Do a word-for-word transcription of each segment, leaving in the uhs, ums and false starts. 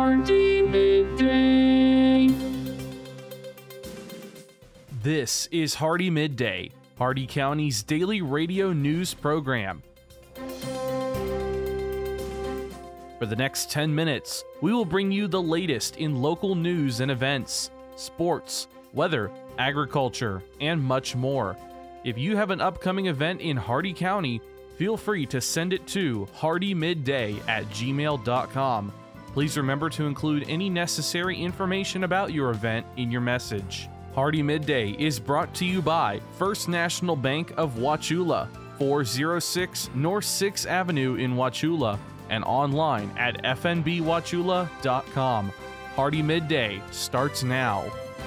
Hardee Midday. This is Hardee Midday, Hardee County's daily radio news program. For the next ten minutes, we will bring you the latest in local news and events, sports, weather, agriculture, and much more. If you have an upcoming event in Hardee County, feel free to send it to hardeemidday at gmail dot com. Please remember to include any necessary information about your event in your message. Hardee Midday is brought to you by First National Bank of Wauchula, four oh six North sixth Avenue in Wauchula, and online at f n b wauchula dot com. Hardee Midday starts now.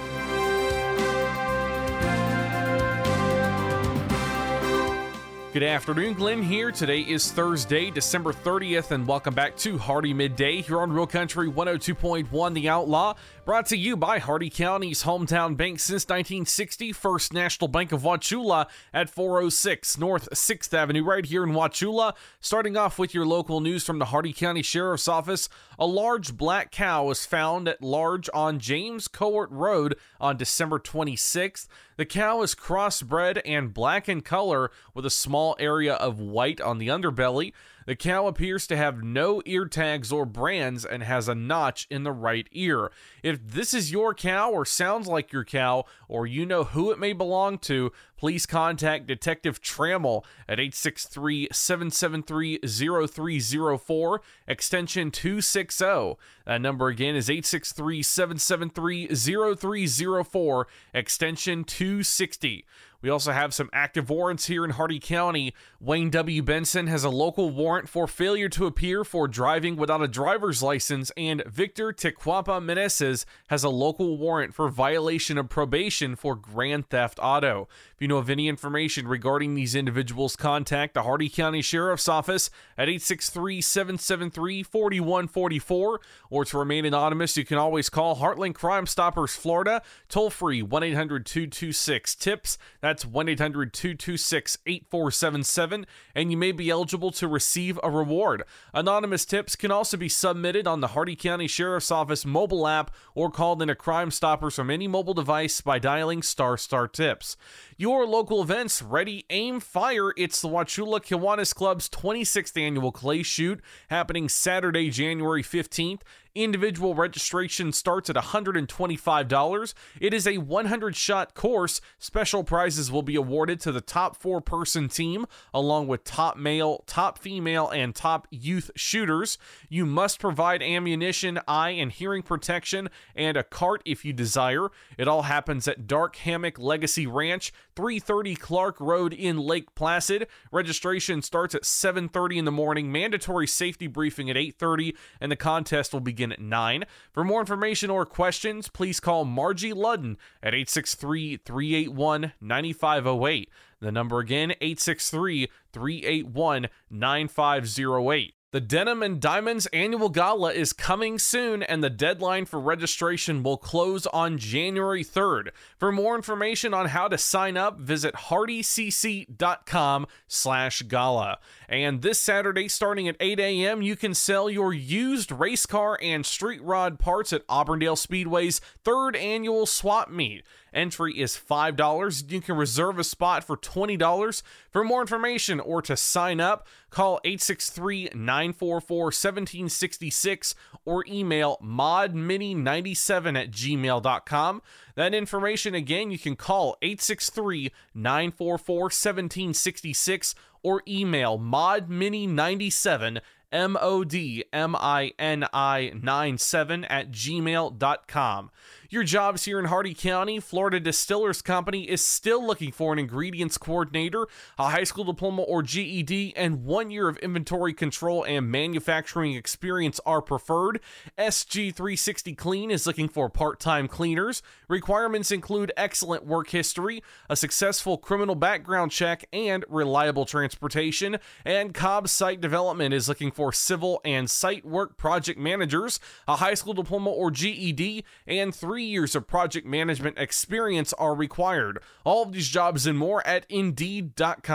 Good afternoon, Glenn here. Today is Thursday, December thirtieth, and welcome back to Hardee Midday here on Real Country one oh two point one The Outlaw, brought to you by Hardee County's hometown bank since nineteen sixty, First National Bank of Wauchula at four oh six North sixth Avenue right here in Wauchula. Starting off with your local news from the Hardee County Sheriff's Office, a large black cow was found at large on James Court Road on December twenty-sixth. The cow is crossbred and black in color with a small area of white on the underbelly. The cow appears to have no ear tags or brands and has a notch in the right ear. If this is your cow or sounds like your cow, or you know who it may belong to, please contact Detective Trammell at eight six three, seven seven three, oh three oh four, extension two sixty. That number again is eight six three, seven seven three, oh three oh four, extension two sixty. We also have some active warrants here in Hardee County. Wayne W. Benson has a local warrant for failure to appear for driving without a driver's license, and Victor Tequapa Meneses has a local warrant for violation of probation for grand theft auto. If you know of any information regarding these individuals, contact the Hardee County Sheriff's Office at eight six three, seven seven three, four one four four, or to remain anonymous, you can always call Heartland Crime Stoppers Florida, toll free one eight hundred, two two six, TIPS. That's one eight hundred, two two six, eight four seven seven, and you may be eligible to receive a reward. Anonymous tips can also be submitted on the Hardee County Sheriff's Office mobile app or called into Crime Stoppers from any mobile device by dialing star star tips. Your local events, ready, aim, fire. It's the Wauchula Kiwanis Club's twenty-sixth annual clay shoot happening Saturday, January fifteenth. Individual registration starts at one hundred twenty-five dollars. It is a one hundred shot course. Special prizes will be awarded to the top four-person team, along with top male, top female, and top youth shooters. You must provide ammunition, eye and hearing protection, and a cart if you desire. It all happens at Dark Hammock Legacy Ranch, three thirty Clark Road in Lake Placid. Registration starts at seven thirty in the morning. Mandatory safety briefing at eight thirty, and the contest will begin at nine. For more information or questions, please call Margie Ludden at eight six three, three eight one, nine five oh eight. The number again, eight six three, three eight one, nine five oh eight. The Denim and Diamonds Annual Gala is coming soon, and the deadline for registration will close on January third. For more information on how to sign up, visit hardeecc.com slash gala. And this Saturday, starting at eight a.m., you can sell your used race car and street rod parts at Auburndale Speedway's third annual swap meet. Entry is five dollars. You can reserve a spot for twenty dollars. For more information or to sign up, call eight six three, nine four four, one seven six six or email mod mini ninety-seven at gmail dot com. That information again, you can call eight six three, nine four four, one seven six six or email mod mini ninety-seven, M O D M I N I ninety-seven at gmail dot com. Your jobs here in Hardee County. Florida Distillers Company is still looking for an ingredients coordinator, a high school diploma or G E D, and one year of inventory control and manufacturing experience are preferred. S G three sixty Clean is looking for part-time cleaners. Requirements include excellent work history, a successful criminal background check, and reliable transportation. And Cobb Site Development is looking for civil and site work project managers, a high school diploma or G E D, and three years of project management experience are required. All of these jobs and more at Indeed dot com.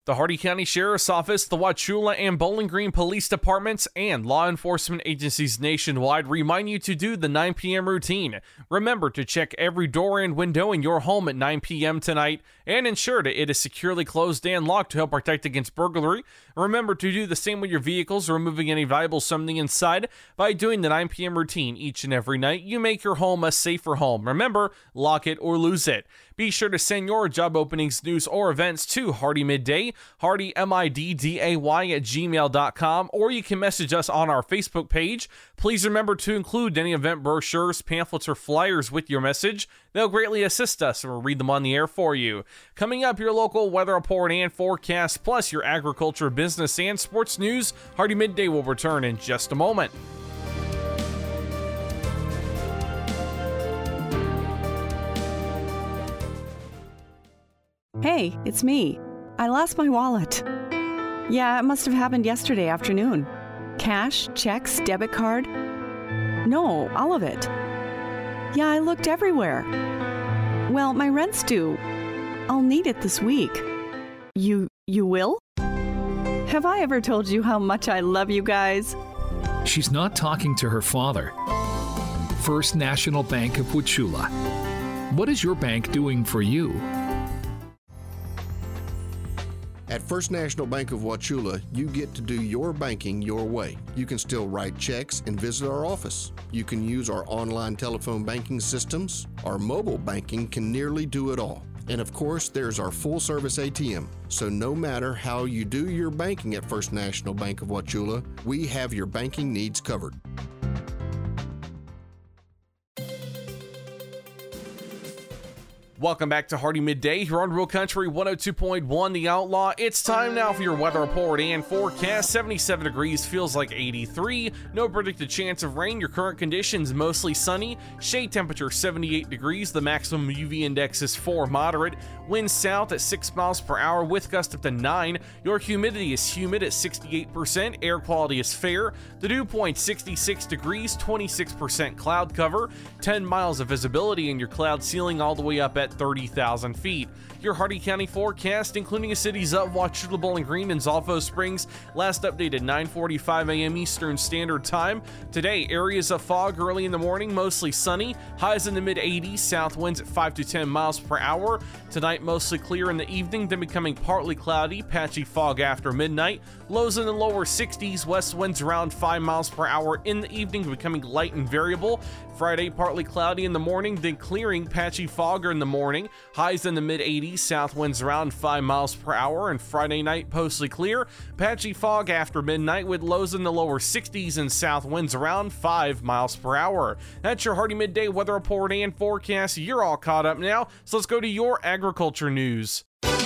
The Hardee County Sheriff's Office, the Wauchula and Bowling Green Police Departments, and law enforcement agencies nationwide remind you to do the nine p.m. routine. Remember to check every door and window in your home at nine p.m. tonight and ensure that it is securely closed and locked to help protect against burglary. Remember to do the same with your vehicles, removing any valuables from the inside. By doing the nine p.m. routine each and every night, you make your home a safer home. Remember, lock it or lose it. Be sure to send your job openings, news, or events to Hardee Midday, Hardee M I D D A Y at gmail dot com, or you can message us on our Facebook page. Please remember to include any event brochures, pamphlets, or flyers with your message. They'll greatly assist us, and we'll read them on the air for you. Coming up, your local weather report and forecast, plus your agriculture, business, and sports news. Hardee Midday will return in just a moment. Hey, it's me. I lost my wallet. Yeah, it must have happened yesterday afternoon. Cash, checks, debit card. No, all of it. Yeah, I looked everywhere. Well, my rent's due. I'll need it this week. You, you will? Have I ever told you how much I love you guys? She's not talking to her father. First National Bank of Wauchula. What is your bank doing for you? At First National Bank of Wauchula, you get to do your banking your way. You can still write checks and visit our office. You can use our online telephone banking systems. Our mobile banking can nearly do it all. And of course, there's our full-service A T M. So no matter how you do your banking at First National Bank of Wauchula, we have your banking needs covered. Welcome back to Hardee Midday here on Real Country one oh two point one The Outlaw. It's time now for your weather report and forecast. seventy-seven degrees, feels like eighty-three. No predicted chance of rain. Your current conditions mostly sunny. Shade temperature seventy-eight degrees. The maximum U V index is four, moderate. Wind south at six miles per hour with gust up to nine. Your humidity is humid at sixty-eight percent. Air quality is fair. The dew point sixty-six degrees, twenty-six percent cloud cover, ten miles of visibility, and your cloud ceiling all the way up at thirty thousand feet. Your Hardee County forecast, including the cities of Wauchula, Bowling Green, and Zolfo Springs, last updated nine forty-five a.m. Eastern Standard Time. Today, areas of fog early in the morning, mostly sunny. Highs in the mid eighties, south winds at five to ten miles per hour. Tonight, mostly clear in the evening, then becoming partly cloudy, patchy fog after midnight. Lows in the lower sixties, west winds around five miles per hour in the evening, becoming light and variable. Friday, partly cloudy in the morning, then clearing, patchy fog in the morning. Highs in the mid eighties, south winds around five miles per hour. And Friday night, mostly clear, patchy fog after midnight with lows in the lower sixties and south winds around five miles per hour. That's your Hardee Midday weather report and forecast. You're all caught up now, so let's go to your agriculture news.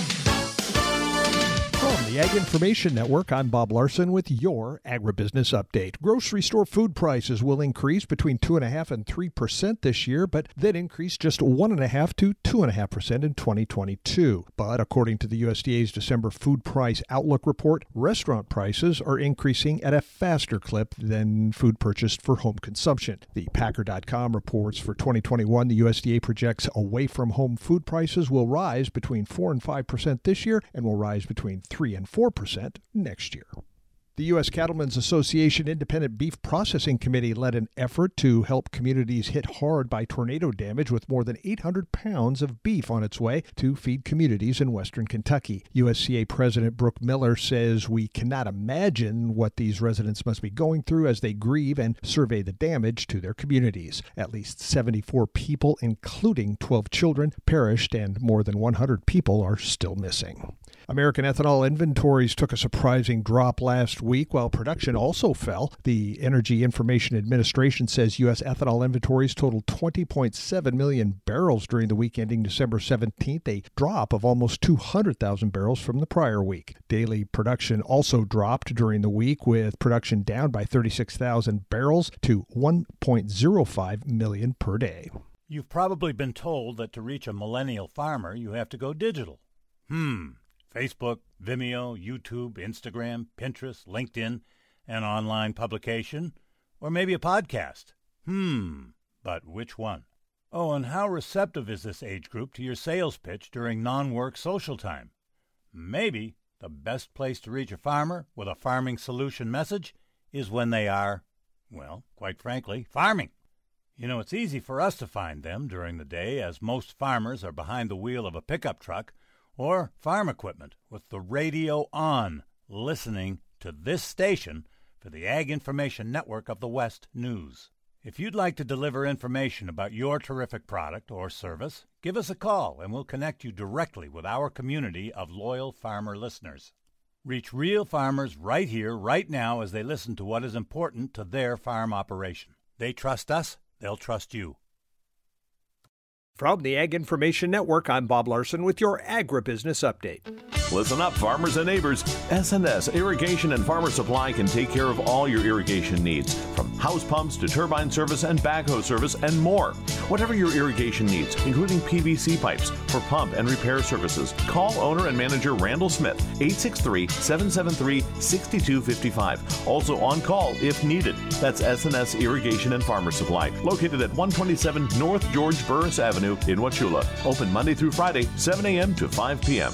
From the Ag Information Network, I'm Bob Larson with your Agribusiness Update. Grocery store food prices will increase between two point five and three percent this year, but then increase just one point five to two point five percent in twenty twenty-two. But according to the U S D A's December Food Price Outlook report, restaurant prices are increasing at a faster clip than food purchased for home consumption. The Packer dot com reports for twenty twenty-one, the U S D A projects away-from-home food prices will rise between four and five percent this year and will rise between three and four percent next year. The U S Cattlemen's Association Independent Beef Processing Committee led an effort to help communities hit hard by tornado damage with more than eight hundred pounds of beef on its way to feed communities in western Kentucky. U S C A President Brooke Miller says we cannot imagine what these residents must be going through as they grieve and survey the damage to their communities. At least seventy-four people, including twelve children, perished and more than one hundred people are still missing. American ethanol inventories took a surprising drop last week, while production also fell. The Energy Information Administration says U S ethanol inventories totaled twenty point seven million barrels during the week ending December seventeenth, a drop of almost two hundred thousand barrels from the prior week. Daily production also dropped during the week, with production down by thirty-six thousand barrels to one point zero five million per day. You've probably been told that to reach a millennial farmer, you have to go digital. Hmm. Facebook, Vimeo, YouTube, Instagram, Pinterest, LinkedIn, an online publication, or maybe a podcast. Hmm, but which one? Oh, and how receptive is this age group to your sales pitch during non-work social time? Maybe the best place to reach a farmer with a farming solution message is when they are, well, quite frankly, farming. You know, it's easy for us to find them during the day, as most farmers are behind the wheel of a pickup truck or farm equipment with the radio on, listening to this station for the Ag Information Network of the West News. If you'd like to deliver information about your terrific product or service, give us a call and we'll connect you directly with our community of loyal farmer listeners. Reach real farmers right here, right now, as they listen to what is important to their farm operation. They trust us, they'll trust you. From the Ag Information Network, I'm Bob Larson with your Agribusiness Update. Listen up, farmers and neighbors. S and S Irrigation and Farmer Supply can take care of all your irrigation needs, from house pumps to turbine service and backhoe service and more. Whatever your irrigation needs, including P V C pipes for pump and repair services, call owner and manager Randall Smith, eight six three, seven seven three, six two five five. Also on call if needed. That's S and S Irrigation and Farmer Supply, located at one twenty-seven North George Burris Avenue in Wauchula. Open Monday through Friday, seven a.m. to five p.m.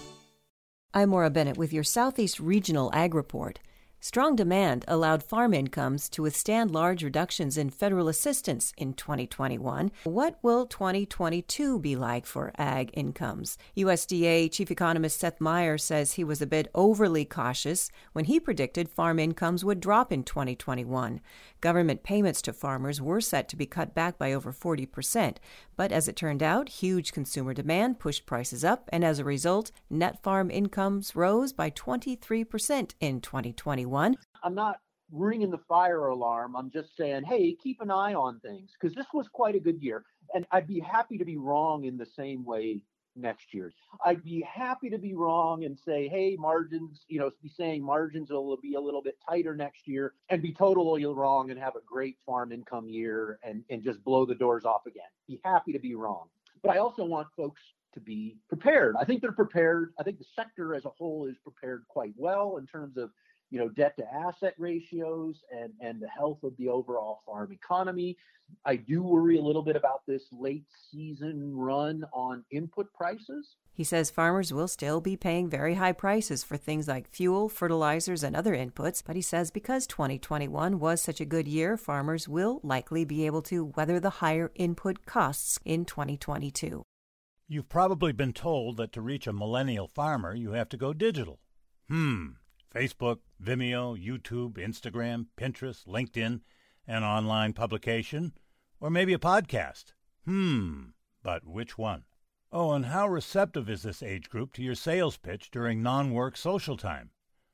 I'm Maura Bennett with your Southeast Regional Ag Report. Strong demand allowed farm incomes to withstand large reductions in federal assistance in twenty twenty-one. What will twenty twenty-two be like for ag incomes? U S D A Chief Economist Seth Meyer says he was a bit overly cautious when he predicted farm incomes would drop in twenty twenty-one. Government payments to farmers were set to be cut back by over forty percent, but as it turned out, huge consumer demand pushed prices up, and as a result, net farm incomes rose by twenty-three percent in twenty twenty-one. I'm not ringing the fire alarm. I'm just saying, hey, keep an eye on things, because this was quite a good year. And I'd be happy to be wrong in the same way next year. I'd be happy to be wrong and say, hey, margins, you know, be saying margins will be a little bit tighter next year, and be totally wrong and have a great farm income year and, and just blow the doors off again. Be happy to be wrong. But I also want folks to be prepared. I think they're prepared. I think the sector as a whole is prepared quite well in terms of, you know, debt to asset ratios and, and the health of the overall farm economy. I do worry a little bit about this late season run on input prices. He says farmers will still be paying very high prices for things like fuel, fertilizers, and other inputs, but he says because twenty twenty-one was such a good year, farmers will likely be able to weather the higher input costs in twenty twenty-two. You've probably been told that to reach a millennial farmer, you have to go digital. Hmm. Facebook, Vimeo, YouTube, Instagram, Pinterest, LinkedIn, an online publication, or maybe a podcast. Hmm, but which one? Oh, and how receptive is this age group to your sales pitch during non-work social time?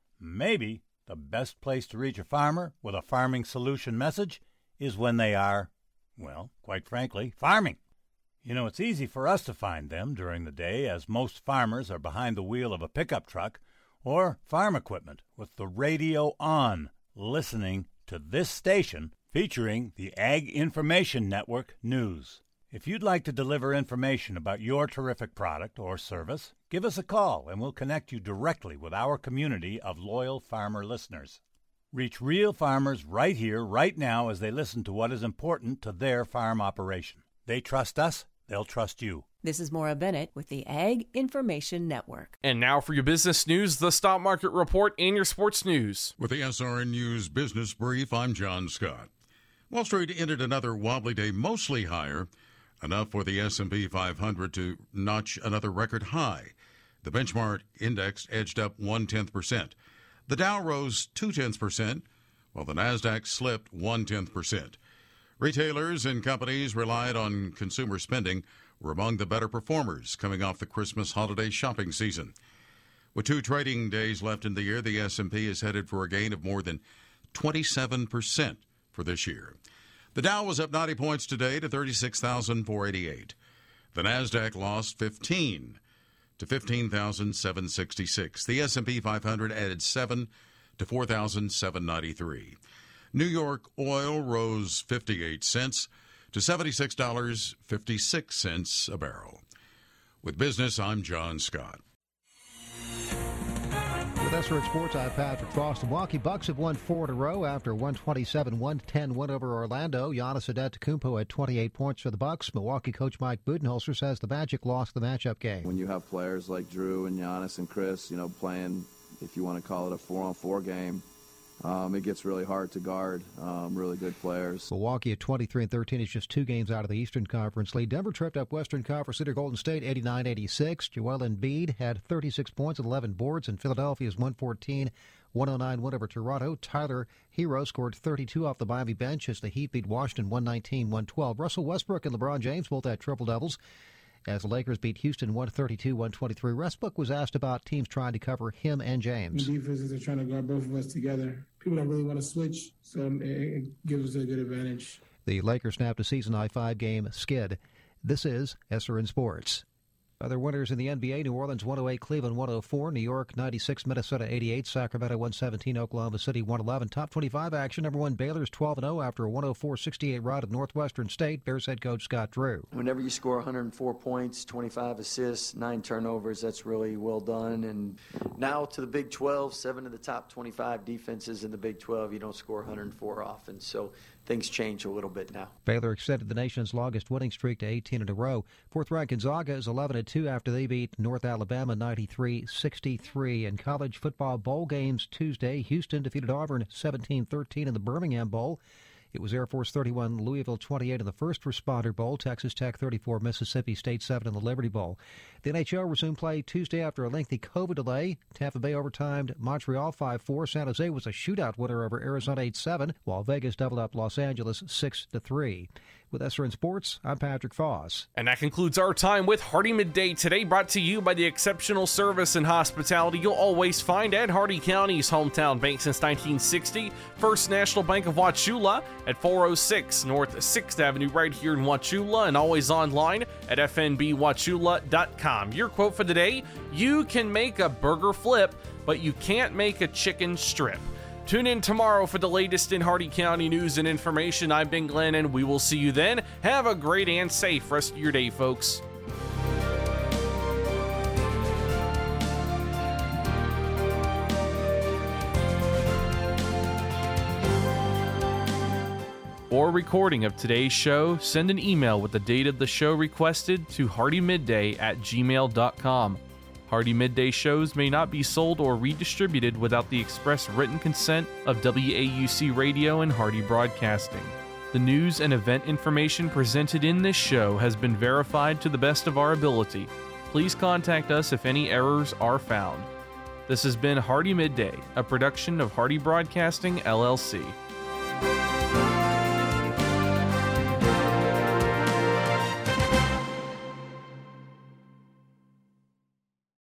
Maybe the best place to reach a farmer with a farming solution message is when they are, well, quite frankly, farming. You know, it's easy for us to find them during the day, as most farmers are behind the wheel of a pickup truck or farm equipment with the radio on, listening to this station featuring the Ag Information Network News. If you'd like to deliver information about your terrific product or service, give us a call and we'll connect you directly with our community of loyal farmer listeners. Reach real farmers right here, right now, as they listen to what is important to their farm operation. They trust us, they'll trust you. This is Maura Bennett with the Ag Information Network. And now for your business news, the stock market report, and your sports news. With the S R N News Business Brief, I'm John Scott. Wall Street ended another wobbly day, mostly higher, enough for the S and P five hundred to notch another record high. The benchmark index edged up one-tenth percent. The Dow rose two-tenths percent, while the NASDAQ slipped one-tenth percent. Retailers and companies relied on consumer spending were among the better performers coming off the Christmas holiday shopping season. With two trading days left in the year, the S and P is headed for a gain of more than twenty-seven percent for this year. The Dow was up ninety points today to thirty-six thousand four hundred eighty-eight. The NASDAQ lost fifteen to fifteen thousand seven hundred sixty-six. The S and P five hundred added seven to four thousand seven hundred ninety-three. New York oil rose fifty-eight cents to seventy-six dollars and fifty-six cents a barrel. With business, I'm John Scott. With S R N Sports, I'm Patrick Frost. The Milwaukee Bucks have won four in a row after one twenty-seven one ten win over Orlando. Giannis Antetokounmpo had twenty-eight points for the Bucks. Milwaukee coach Mike Budenholzer says the Magic lost the matchup game. When you have players like Drew and Giannis and Chris, you know, playing, if you want to call it a four-on-four game, Um, it gets really hard to guard um, really good players. Milwaukee at twenty-three and thirteen is just two games out of the Eastern Conference lead. Denver tripped up Western Conference leader Golden State eighty-nine eighty-six. Joel Embiid had thirty-six points and eleven boards, and Philadelphia's one fourteen one oh nine win over Toronto. Tyler Hero scored thirty-two off the Miami bench as the Heat beat Washington one nineteen one twelve. Russell Westbrook and LeBron James both had triple-doubles as the Lakers beat Houston one thirty-two one twenty-three. Westbrook was asked about teams trying to cover him and James. The defenses are trying to guard both of us together. People don't really want to switch, so it, it gives us a good advantage. The Lakers snapped a season-high five-game skid. This is S R N Sports. Other winners in the N B A, New Orleans one oh eight, Cleveland one oh four, New York ninety-six, Minnesota eighty-eight, Sacramento one seventeen, Oklahoma City one eleven. Top twenty-five action, number one Baylor's twelve and oh after a one oh four sixty-eight ride at Northwestern State. Bears head coach Scott Drew. Whenever you score one hundred four points, twenty-five assists, nine turnovers, that's really well done. And now to the Big twelve, seven of the top twenty-five defenses in the Big twelve, you don't score one hundred four often. So things change a little bit now. Baylor extended the nation's longest winning streak to eighteen in a row. Fourth-ranked Gonzaga is eleven and two after they beat North Alabama ninety-three sixty-three. In college football bowl games Tuesday, Houston defeated Auburn seventeen thirteen in the Birmingham Bowl. It was Air Force thirty-one, Louisville twenty-eight in the First Responder Bowl, Texas Tech thirty-four, Mississippi State seven in the Liberty Bowl. The N H L resumed play Tuesday after a lengthy COVID delay. Tampa Bay overtimed Montreal five four. San Jose was a shootout winner over Arizona eight seven, while Vegas doubled up Los Angeles six to three. With S R N Sports, I'm Patrick Foss. And that concludes our time with Hardee Midday today, brought to you by the exceptional service and hospitality you'll always find at Hardee County's hometown bank since nineteen sixty, First National Bank of Wauchula at four oh six North sixth Avenue right here in Wauchula, and always online at f n b wauchula dot com. Your quote for the day: you can make a burger flip, but you can't make a chicken strip. Tune in tomorrow for the latest in Hardee County news and information. I'm Ben Glenn, and we will see you then. Have a great and safe rest of your day, folks. For a recording of today's show, send an email with the date of the show requested to hardee midday at gmail dot com. Hardee Midday shows may not be sold or redistributed without the express written consent of W A U C Radio and Hardee Broadcasting. The news and event information presented in this show has been verified to the best of our ability. Please contact us if any errors are found. This has been Hardee Midday, a production of Hardee Broadcasting, L L C.